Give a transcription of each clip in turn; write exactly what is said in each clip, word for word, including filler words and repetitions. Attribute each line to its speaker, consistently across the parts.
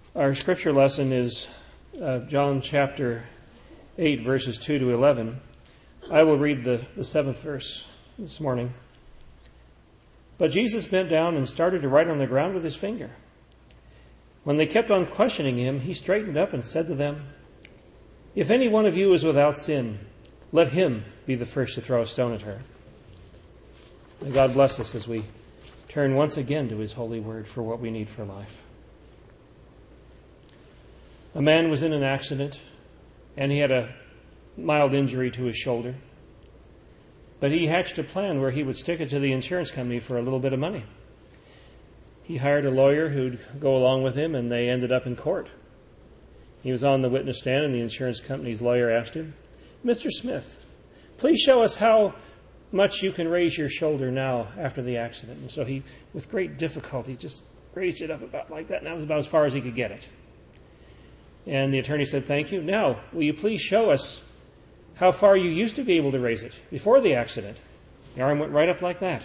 Speaker 1: Our scripture lesson is uh, John chapter eight, verses two to eleven. I will read the, the seventh verse this morning. But Jesus bent down and started to write on the ground with his finger. When they kept on questioning him, he straightened up and said to them, "If any one of you is without sin, let him be the first to throw a stone at her." May God bless us as we turn once again to his holy word for what we need for life. A man was in an accident, and he had a mild injury to his shoulder. But he hatched a plan where he would stick it to the insurance company for a little bit of money. He hired a lawyer who'd go along with him, and they ended up in court. He was on the witness stand, and the insurance company's lawyer asked him, "Mister Smith, please show us how much you can raise your shoulder now after the accident." And so he, with great difficulty, just raised it up about like that, and that was about as far as he could get it. And the attorney said, "Thank you. Now, will you please show us how far you used to be able to raise it before the accident?" The arm went right up like that.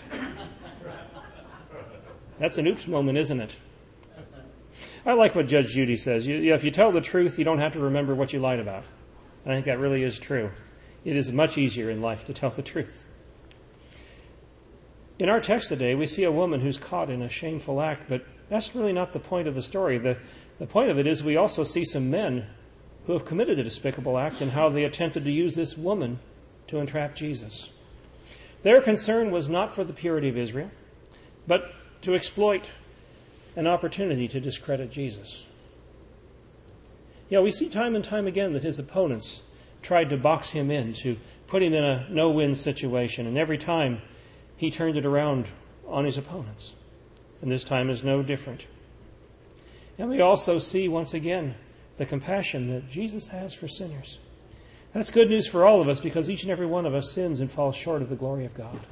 Speaker 1: That's an oops moment, isn't it? I like what Judge Judy says. You, if you tell the truth, you don't have to remember what you lied about. And I think that really is true. It is much easier in life to tell the truth. In our text today, we see a woman who's caught in a shameful act, but that's really not the point of the story. The, the point of it is we also see some men who have committed a despicable act and how they attempted to use this woman to entrap Jesus. Their concern was not for the purity of Israel, but to exploit an opportunity to discredit Jesus. Yeah, we see time and time again that his opponents tried to box him in, to put him in a no-win situation, and every time he turned it around on his opponents. And this time is no different. And we also see once again the compassion that Jesus has for sinners. That's good news for all of us because each and every one of us sins and falls short of the glory of God.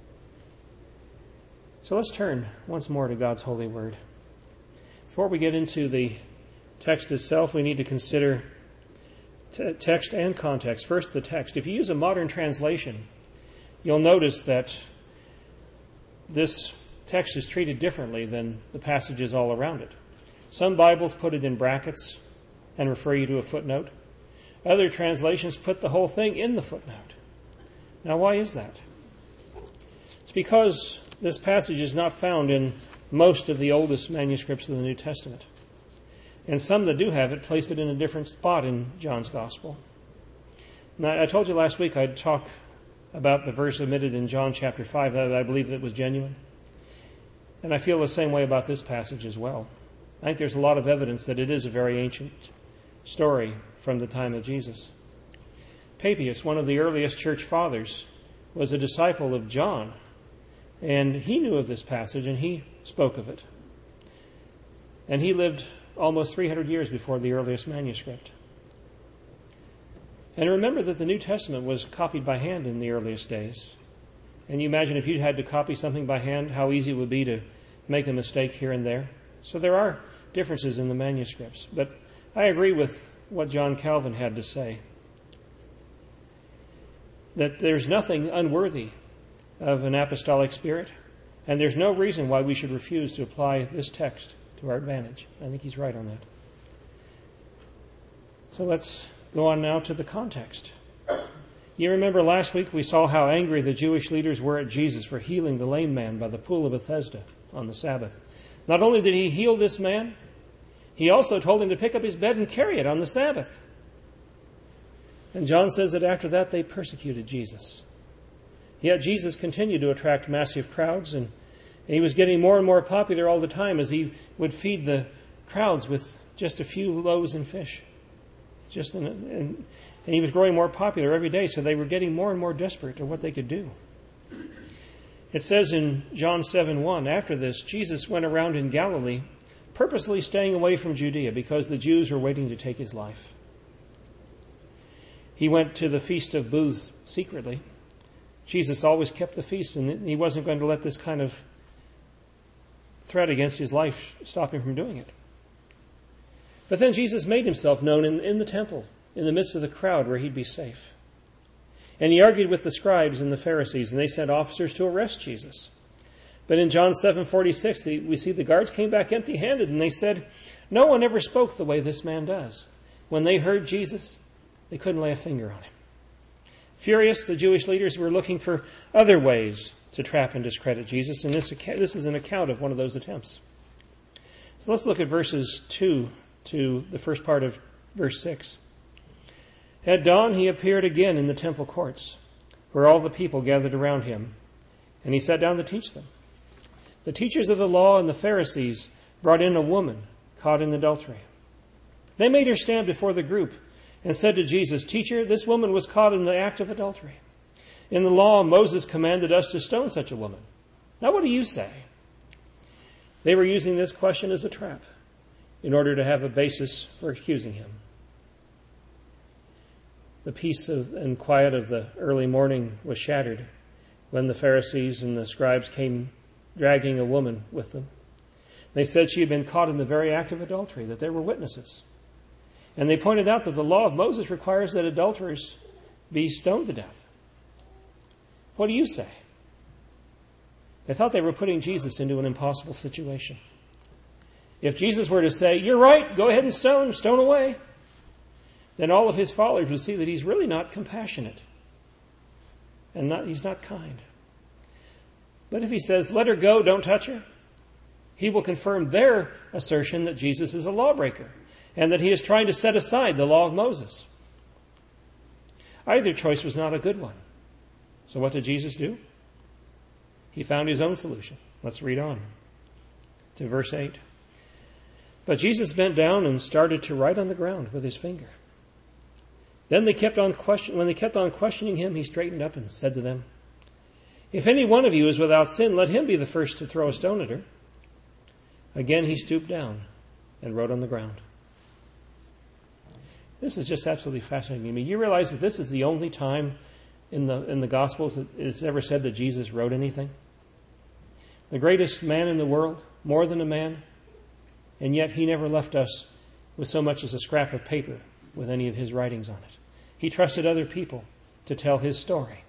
Speaker 1: So let's turn once more to God's holy word. Before we get into the text itself, we need to consider t- text and context. First, the text. If you use a modern translation, you'll notice that this text is treated differently than the passages all around it. Some Bibles put it in brackets and refer you to a footnote. Other translations put the whole thing in the footnote. Now, why is that? It's because this passage is not found in most of the oldest manuscripts of the New Testament. And some that do have it place it in a different spot in John's Gospel. Now, I told you last week I'd talk about the verse omitted in John chapter five, that I believe that was genuine. And I feel the same way about this passage as well. I think there's a lot of evidence that it is a very ancient story from the time of Jesus. Papias, one of the earliest church fathers, was a disciple of John. And he knew of this passage and he spoke of it. And he lived almost three hundred years before the earliest manuscript. And remember that the New Testament was copied by hand in the earliest days. And you imagine if you had to copy something by hand, how easy it would be to make a mistake here and there. So there are differences in the manuscripts. But I agree with what John Calvin had to say, that there's nothing unworthy of an apostolic spirit, and there's no reason why we should refuse to apply this text to our advantage. I think he's right on that. So let's go on now to the context. You remember last week we saw how angry the Jewish leaders were at Jesus for healing the lame man by the pool of Bethesda on the Sabbath. Not only did he heal this man, he also told him to pick up his bed and carry it on the Sabbath. And John says that after that they persecuted Jesus. Yet Jesus continued to attract massive crowds, and he was getting more and more popular all the time as he would feed the crowds with just a few loaves and fish. Just in a, and, and he was growing more popular every day, so they were getting more and more desperate at what they could do. It says in John seven one, after this, Jesus went around in Galilee, purposely staying away from Judea because the Jews were waiting to take his life. He went to the Feast of Booths secretly. Jesus always kept the feast, and he wasn't going to let this kind of threat against his life stop him from doing it. But then Jesus made himself known in, in the temple, in the midst of the crowd where he'd be safe. And he argued with the scribes and the Pharisees, and they sent officers to arrest Jesus. But in John seven forty-six, we see the guards came back empty-handed, and they said, No one ever spoke the way this man does. When they heard Jesus, they couldn't lay a finger on him. Furious, the Jewish leaders were looking for other ways to trap and discredit Jesus, and this, this is an account of one of those attempts. So let's look at verses two to the first part of verse six. At dawn he appeared again in the temple courts, where all the people gathered around him, and he sat down to teach them. The teachers of the law and the Pharisees brought in a woman caught in adultery. They made her stand before the group and said to Jesus, "Teacher, this woman was caught in the act of adultery. In the law, Moses commanded us to stone such a woman. Now what do you say?" They were using this question as a trap in order to have a basis for accusing him. The peace of, and quiet of the early morning was shattered when the Pharisees and the scribes came dragging a woman with them. They said she had been caught in the very act of adultery, that there were witnesses. And they pointed out that the law of Moses requires that adulterers be stoned to death. What do you say? They thought they were putting Jesus into an impossible situation. If Jesus were to say, "You're right, go ahead and stone, stone away," then all of his followers would see that he's really not compassionate. And not, he's not kind. But if he says, "Let her go, don't touch her," he will confirm their assertion that Jesus is a lawbreaker and that he is trying to set aside the law of Moses. Either choice was not a good one. So what did Jesus do? He found his own solution. Let's read on to verse eight. But Jesus bent down and started to write on the ground with his finger. Then they kept on question, when they kept on questioning him, he straightened up and said to them, "If any one of you is without sin, let him be the first to throw a stone at her." Again he stooped down and wrote on the ground. This is just absolutely fascinating to me. You realize that this is the only time in the in the Gospels that it's ever said that Jesus wrote anything? The greatest man in the world, more than a man, and yet he never left us with so much as a scrap of paper with any of his writings on it. He trusted other people to tell his story.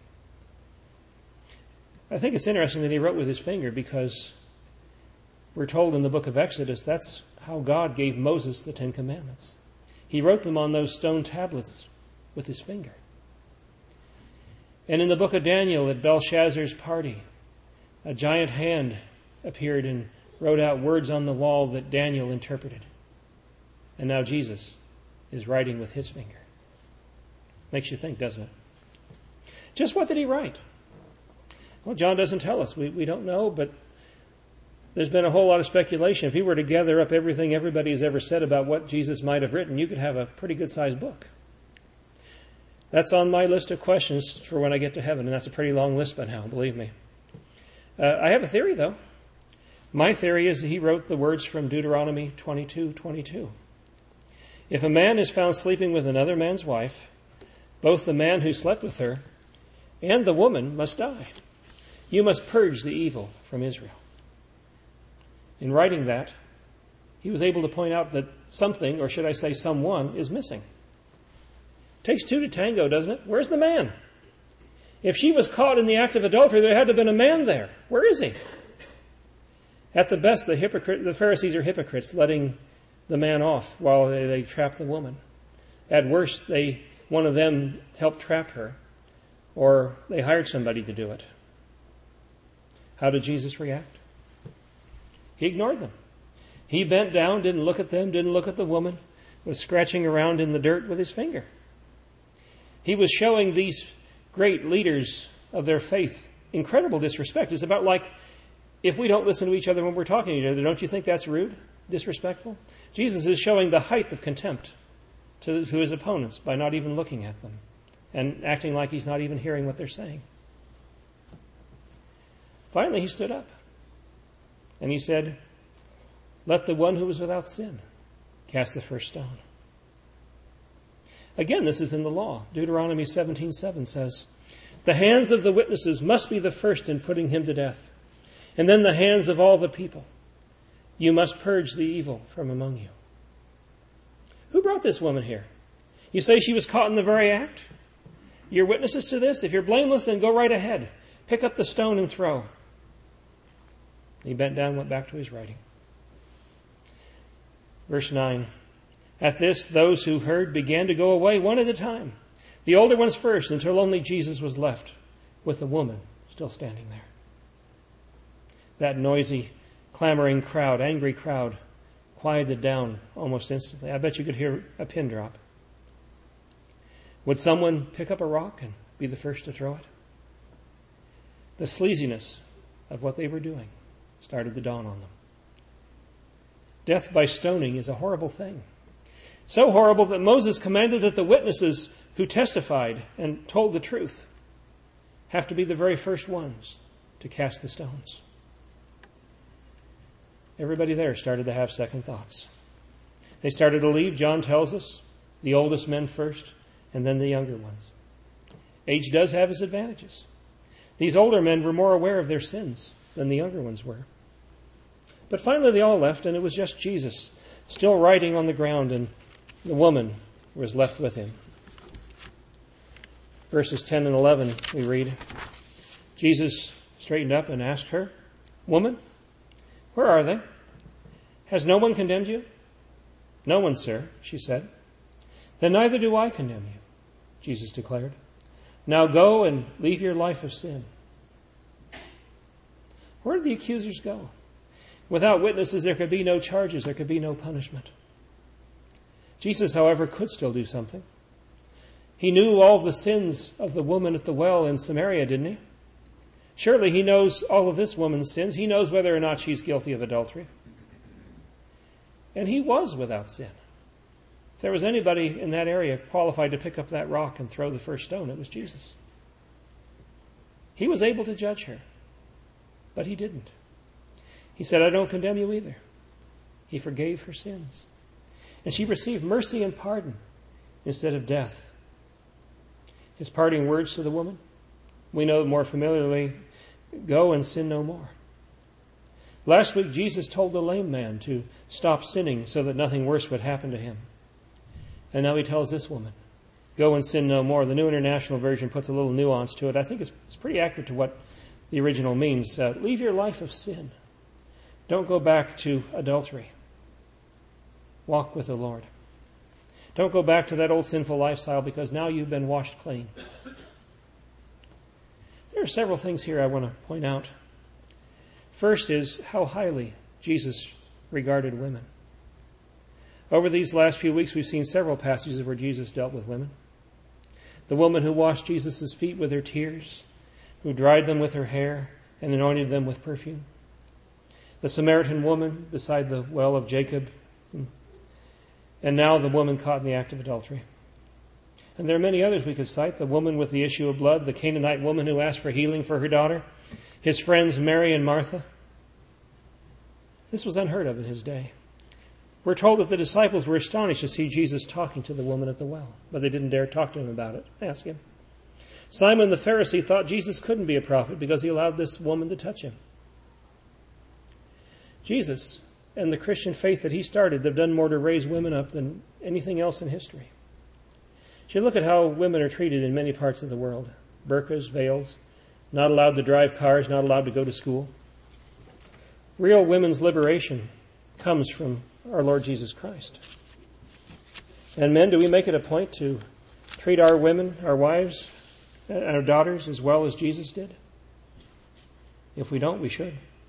Speaker 1: I think it's interesting that he wrote with his finger because we're told in the book of Exodus that's how God gave Moses the Ten Commandments. He wrote them on those stone tablets with his finger. And in the book of Daniel at Belshazzar's party, a giant hand appeared and wrote out words on the wall that Daniel interpreted. And now Jesus is writing with his finger. Makes you think, doesn't it? Just what did he write? Well, John doesn't tell us. We, we don't know, but there's been a whole lot of speculation. If he were to gather up everything everybody has ever said about what Jesus might have written, you could have a pretty good-sized book. That's on my list of questions for when I get to heaven, and that's a pretty long list by now, believe me. Uh, I have a theory, though. My theory is that he wrote the words from Deuteronomy twenty-two twenty-two. If a man is found sleeping with another man's wife, both the man who slept with her and the woman must die. You must purge the evil from Israel. In writing that, he was able to point out that something, or should I say someone, is missing. Takes two to tango, doesn't it? Where's the man? If she was caught in the act of adultery, there had to have been a man there. Where is he? At the best, the hypocrite, the Pharisees are hypocrites, letting the man off while they, they trap the woman. At worst, they one of them helped trap her, or they hired somebody to do it. How did Jesus react? He ignored them. He bent down, didn't look at them, didn't look at the woman, was scratching around in the dirt with his finger. He was showing these great leaders of their faith incredible disrespect. It's about like, if we don't listen to each other when we're talking to each other, don't you think that's rude, disrespectful? Jesus is showing the height of contempt to, to his opponents by not even looking at them and acting like he's not even hearing what they're saying. Finally, he stood up and he said, "Let the one who is without sin cast the first stone." Again, this is in the law. Deuteronomy seventeen seven says, "The hands of the witnesses must be the first in putting him to death, and then the hands of all the people. You must purge the evil from among you." Who brought this woman here? You say she was caught in the very act? You're witnesses to this? If you're blameless, then go right ahead. Pick up the stone and throw. He bent down and went back to his writing. Verse nine. At this, those who heard began to go away one at a time, the older ones first, until only Jesus was left with the woman still standing there. That noisy, clamoring crowd, angry crowd, quieted down almost instantly. I bet you could hear a pin drop. Would someone pick up a rock and be the first to throw it? The sleaziness of what they were doing started to dawn on them. Death by stoning is a horrible thing. So horrible that Moses commanded that the witnesses who testified and told the truth have to be the very first ones to cast the stones. Everybody there started to have second thoughts. They started to leave, John tells us, the oldest men first, and then the younger ones. Age does have its advantages. These older men were more aware of their sins than the younger ones were. But finally they all left, and it was just Jesus, still writing on the ground, and the woman was left with him. Verses ten and eleven, we read, Jesus straightened up and asked her, "Woman, where are they? Has no one condemned you?" "No one, sir," she said. "Then neither do I condemn you," Jesus declared. "Now go and leave your life of sin." Where did the accusers go? Without witnesses, there could be no charges. There could be no punishment. Jesus, however, could still do something. He knew all the sins of the woman at the well in Samaria, didn't he? Surely he knows all of this woman's sins. He knows whether or not she's guilty of adultery. And he was without sin. If there was anybody in that area qualified to pick up that rock and throw the first stone, it was Jesus. He was able to judge her, but he didn't. He said, "I don't condemn you either." He forgave her sins. And she received mercy and pardon instead of death. His parting words to the woman, we know more familiarly, "Go and sin no more." Last week, Jesus told the lame man to stop sinning so that nothing worse would happen to him. And now he tells this woman, "Go and sin no more." The New International Version puts a little nuance to it. I think it's, it's pretty accurate to what the original means. Uh, leave your life of sin. Don't go back to adultery. Walk with the Lord. Don't go back to that old sinful lifestyle, because now you've been washed clean. There are several things here I want to point out. First is how highly Jesus regarded women. Over these last few weeks, we've seen several passages where Jesus dealt with women. The woman who washed Jesus' feet with her tears, who dried them with her hair and anointed them with perfume. The Samaritan woman beside the well of Jacob. And now the woman caught in the act of adultery. And there are many others we could cite. The woman with the issue of blood, the Canaanite woman who asked for healing for her daughter, his friends Mary and Martha. This was unheard of in his day. We're told that the disciples were astonished to see Jesus talking to the woman at the well, but they didn't dare talk to him about it. Ask him. Simon the Pharisee thought Jesus couldn't be a prophet because he allowed this woman to touch him. Jesus and the Christian faith that he started have done more to raise women up than anything else in history. You look at how women are treated in many parts of the world. Burqas, veils, not allowed to drive cars, not allowed to go to school. Real women's liberation comes from our Lord Jesus Christ. And men, do we make it a point to treat our women, our wives, and our daughters as well as Jesus did? If we don't, we should.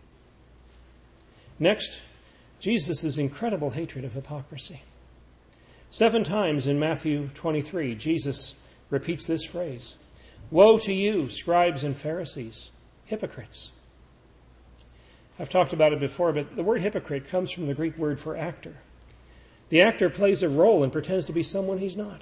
Speaker 1: Next, Jesus' incredible hatred of hypocrisy. Seven times in Matthew twenty-three, Jesus repeats this phrase. "Woe to you, scribes and Pharisees, hypocrites." I've talked about it before, but the word hypocrite comes from the Greek word for actor. The actor plays a role and pretends to be someone he's not.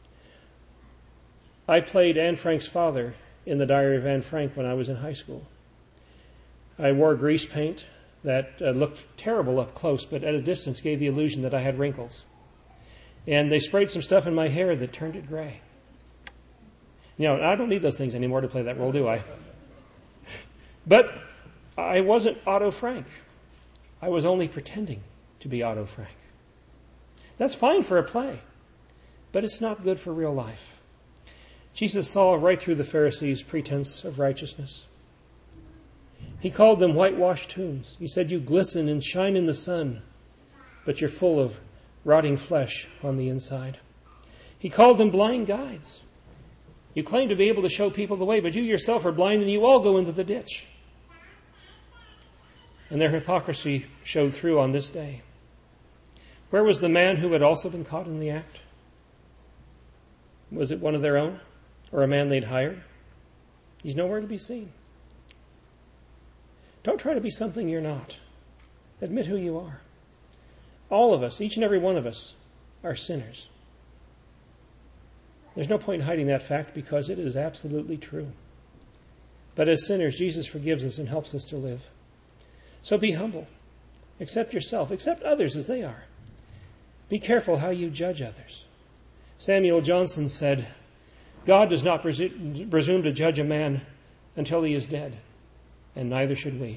Speaker 1: I played Anne Frank's father in The Diary of Anne Frank when I was in high school. I wore grease paint that uh, looked terrible up close, but at a distance gave the illusion that I had wrinkles. And they sprayed some stuff in my hair that turned it gray. You know, I don't need those things anymore to play that role, do I? But I wasn't Otto Frank. I was only pretending to be Otto Frank. That's fine for a play, but it's not good for real life. Jesus saw right through the Pharisees' pretense of righteousness. He called them whitewashed tombs. He said, "You glisten and shine in the sun, but you're full of rotting flesh on the inside. He called them blind guides. You claim to be able to show people the way, but you yourself are blind and you all go into the ditch. And their hypocrisy showed through on this day. Where was the man who had also been caught in the act? Was it one of their own, or a man they'd hired? He's nowhere to be seen. Don't try to be something you're not. Admit who you are. All of us, each and every one of us, are sinners. There's no point in hiding that fact because it is absolutely true. But as sinners, Jesus forgives us and helps us to live. So be humble. Accept yourself. Accept others as they are. Be careful how you judge others. Samuel Johnson said, God does not presu- presume to judge a man until he is dead, and neither should we.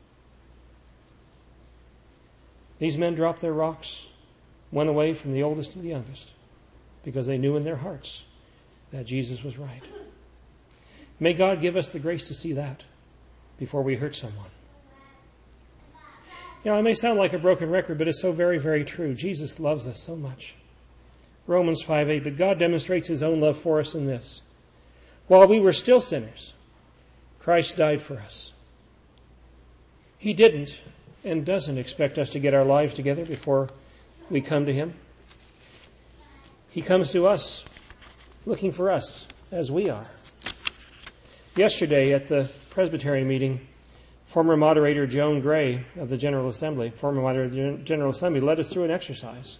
Speaker 1: These men dropped their rocks, went away from the oldest to the youngest, because they knew in their hearts that Jesus was right. May God give us the grace to see that before we hurt someone. You know, it may sound like a broken record, but it's so very, very true. Jesus loves us so much. Romans five eight, but God demonstrates his own love for us in this. While we were still sinners, Christ died for us. He didn't and doesn't expect us to get our lives together before we come to him. He comes to us looking for us as we are. Yesterday at the Presbyterian meeting, former moderator Joan Gray of the General Assembly, former moderator of the General Assembly, led us through an exercise.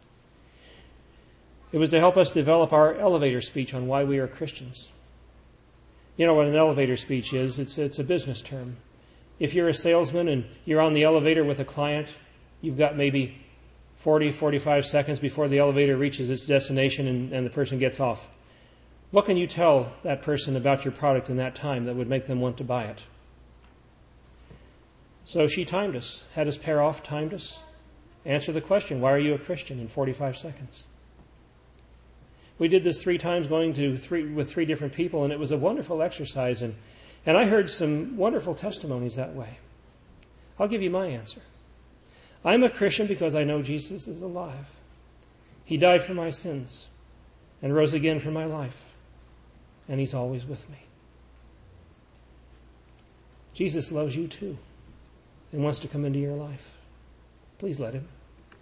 Speaker 1: It was to help us develop our elevator speech on why we are Christians. You know what an elevator speech is? It's, it's a business term. If you're a salesman and you're on the elevator with a client, you've got maybe forty, forty-five seconds before the elevator reaches its destination and, and the person gets off. What can you tell that person about your product in that time that would make them want to buy it? So she timed us, had us pair off, timed us, answer the question, why are you a Christian, in forty-five seconds. We did this three times going to three with three different people, and it was a wonderful exercise, and, and I heard some wonderful testimonies that way. I'll give you my answer. I'm a Christian because I know Jesus is alive. He died for my sins and rose again for my life, and he's always with me. Jesus loves you too and wants to come into your life. Please let him.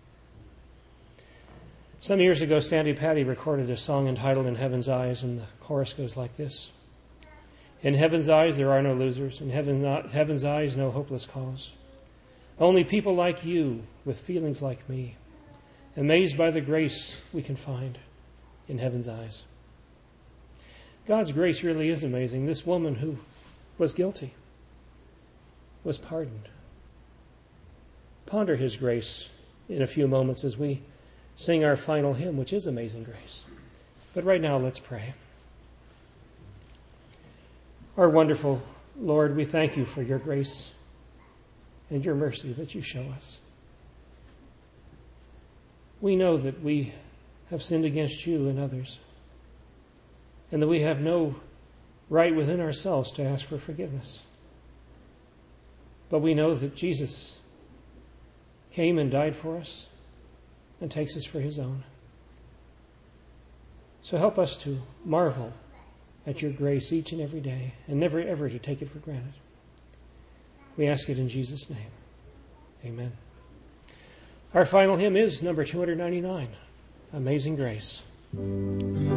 Speaker 1: Some years ago, Sandy Patty recorded a song entitled In Heaven's Eyes, and the chorus goes like this. In heaven's eyes there are no losers. In heaven, heaven's eyes no hopeless cause. Only people like you with feelings like me, amazed by the grace we can find in heaven's eyes. God's grace really is amazing. This woman who was guilty was pardoned. Ponder his grace in a few moments as we sing our final hymn, which is Amazing Grace. But right now, let's pray. Our wonderful Lord, we thank you for your grace and your mercy that you show us. We know that we have sinned against you and others, and that we have no right within ourselves to ask for forgiveness. But we know that Jesus came and died for us and takes us for his own. So help us to marvel at your grace each and every day and never ever to take it for granted. We ask it in Jesus' name. Amen. Our final hymn is number two ninety-nine, Amazing Grace.